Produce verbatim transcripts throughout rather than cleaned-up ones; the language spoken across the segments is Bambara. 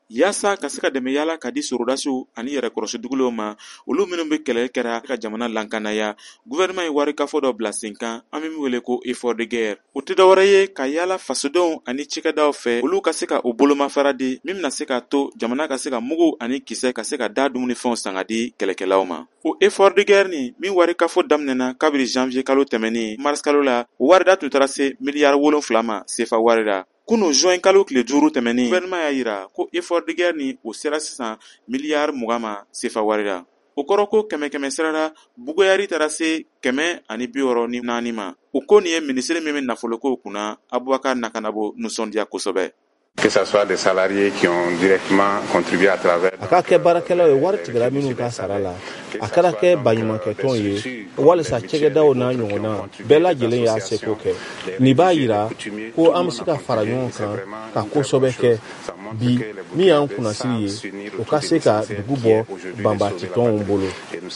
yaasa ka se ka dɛmɛ yaala ka di sorodasiw ani yɛrɛ kɔrɔsi dugulenw ma olu minnu bɛ kɛlɛ kɛra ka jamana lankanaya gouvernement ye wari kafo dɔ bila sen kan an bɛ min wele ko effort de guerre o tɛ dɔwɛrɛ ye ka yaala fasodenw ani cikɛdaw fɛ olu ka se ka o bolomafara di min bɛna se ka to jamana ka se ka mugu ani kisɛ ka se ka da dumunifɛnw san ka di kɛlɛkɛlaw ma o effort de guerre ni min wari kafo daminɛna kabiri janvier kalo tɛmɛni mars kalo la o warida tun taara se miliyari wolonfila ma sefa wari la kunu juin kalo tile duuru tɛmɛni gouvernement y'a yira ko effort de guerre ni o sera sisan miliyari mugan ma sefa wari la o kɔrɔ ko kɛmɛ kɛmɛ sira la bugoyari taara se kɛmɛ ani bi wɔɔrɔ ni naani ma o ko nin ye minisiri min bɛ nafolokow kunna Abubakar Nakanabo nusɔndiya kosɛbɛ. Que ce soit des salariés qui ont directement contribué à travers. A ka kɛ baarakɛlaw ye wari tigɛra minnu ka sara la a kɛra kɛ baɲumankɛtɔn ye walisa cɛkɛdaw n'a ɲɔgɔnna bɛɛ lajɛlen y'a seko kɛ nin b'a yira ko an bɛ se ka fara ɲɔgɔn kan ka kosɛbɛ kɛ bi min y'an kunnasiri ye o ka se ka dugu bɔ banbatitɔnw bolo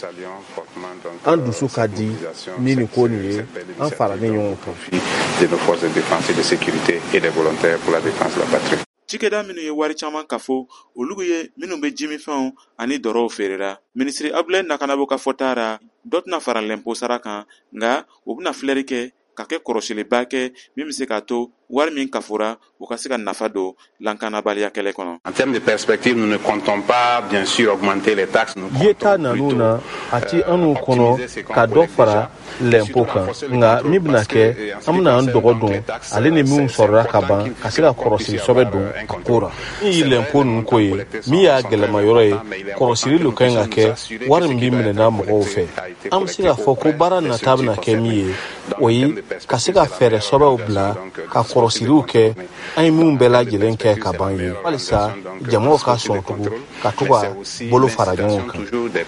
an dusu ka di ni nin ko nin ye an faralen ɲɔgɔn kan. De nos forces de défense et de sécurité et des volontaires pour la défense de la patrie. Cikɛda minnu ye wari caman kafo olu ye minnu bɛ jimifɛnw ani dɔrɔw feerera minisiri Abdulaye Nakanabo ka fɔta ra dɔ tɛna fara l'impôt sara kan nka u bɛna filɛri kɛ ka kɛ kɔrɔsiliba kɛ min bɛ se k'a to wari min kafora u ka se ka nafa don lankanabaliya kɛlɛ kɔnɔ. En termes de perspective, nous ne comptons pas bien sûr augmenter les taxes. Yeta nanu na a ti an'u kɔnɔ ka dɔ fara l'impôt kan nka min bɛna kɛ an bɛna an dɔgɔ don ale ni minnu sɔrɔla ka ban ka se ka kɔrɔsili sɔbɛ don a ko ra min ye l'impôt ninnu ko ye min y'a gɛlɛma yɔrɔ ye kɔrɔsili lo kan ka kɛ wari min bɛ minɛna mɔgɔw fɛ an bɛ se k'a fɔ ko baara nata bɛna kɛ min ye o ye ka se ka fɛɛrɛ sɔbɛw bila ka kɔrɔsiliw kɛ an ye minnu bɛɛ lajɛlen kɛ ka ban ye walisa jamaw ka sɔn tugun ka to ka bolo fara ɲɔgɔn kan.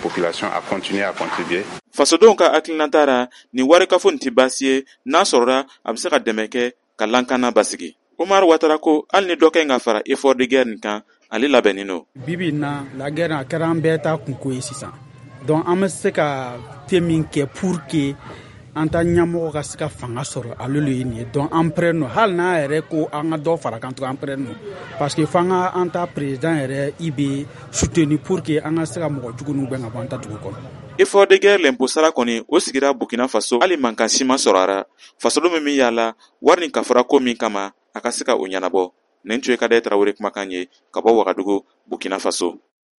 Fasodenw ka hakilinata ra ni wari kafo nin tɛ baasi ye n'a sɔrɔla a bɛ se ka dɛmɛ kɛ ka lankana basigi. Omar Watara ko hali ni dɔ kɛ ka fara effort de guerre nin kan ale labɛnnen don. Bibi in na la guerre a kɛra an bɛɛ ta kunko ye sisan donc an bɛ se ka te min kɛ pour que an ta ɲɛmɔgɔ ka se ka fanga sɔrɔ ale le ye nin ye donc an prenne no hali n'a yɛrɛ ko an ka dɔ fara kan to an prenne no parce que fanga an ta président yɛrɛ i bɛ soutenir pour que an ka se ka mɔgɔ jugu ninnu bɛn ka bɔ an ta dugu kɔnɔ. Effort de guerre l'impôt sara kɔni o sigira Burkina Faso hali mankan si ma sɔrɔ a ra fasodenw min yaala wari nin kafara ko min kama a ka se ka o ɲɛnabɔ nin tun ye Kadaye Tarawele kumakan ye ka bɔ Wagadugu Burkina Faso.